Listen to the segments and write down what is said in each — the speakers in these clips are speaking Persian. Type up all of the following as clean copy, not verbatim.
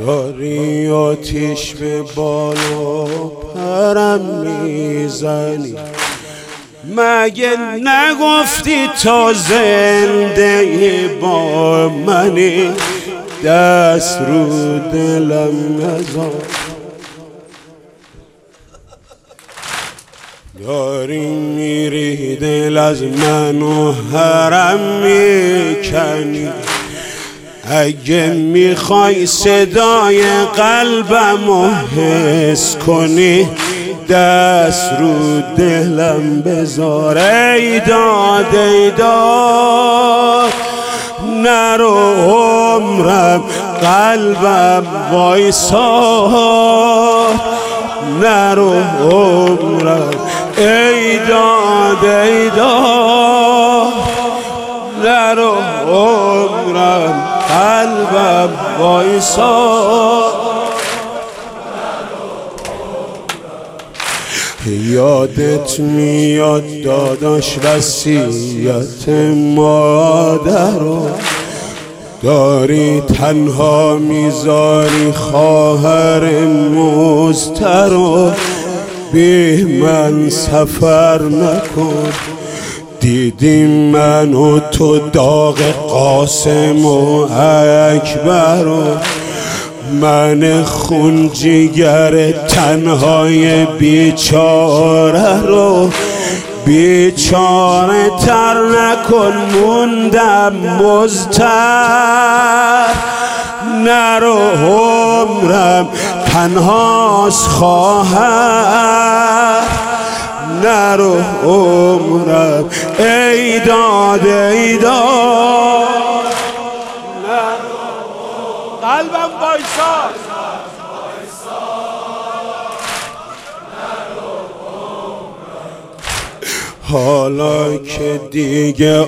داری آتیش به بالا پرم میزنی، مگه نگفتی تا زنده با منی؟ دست رو دلم نزار، داری میری دل از منو حرم میکنی. اگه میخوای صدای قلبمو حس کنی، دست رو دلم بذار. ای داد ای داد نرو عمرم، قلبم وایساد نرو عمرم. ای داد ای داد نرو عمرم، قلبم وایساد. یادت میاد داداش وصیت مادرو، داری تنها میذاری خواهر مسترو. بی من سفر نکن، دیدی من و تو داغ قاسم و اکبرو. من خون جگر تنهای بیچاره رو بیچاره تر نکن، موندم مضطر. نرو عمرم تنهاست خواهر، نرو عمرم. ای داد ای داد قلبم وایساد. حالا که دیگه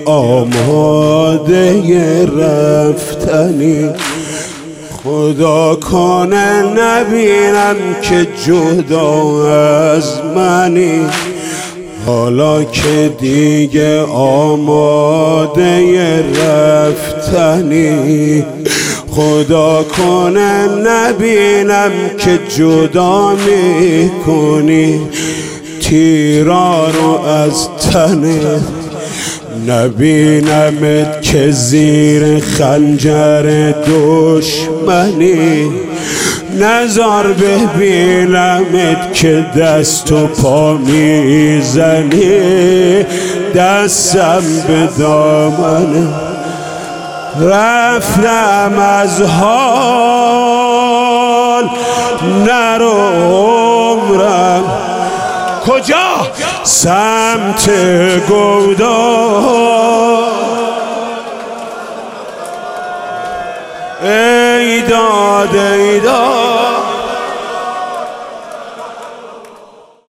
آماده رفتنی، خدا کنه نبینم که جدا از منی. حالا که دیگه آماده رفتنی، خدا کنه نبینم که جدا میکنی. تیرا رو از تنت نبینمت که زیر خنجر دشمنی. نزار ببینمت که دست و پا میزنی. دستم به دامنه رفتم از حال، نرو عمرم. کجا؟ سمت گودال. ای داد ای داد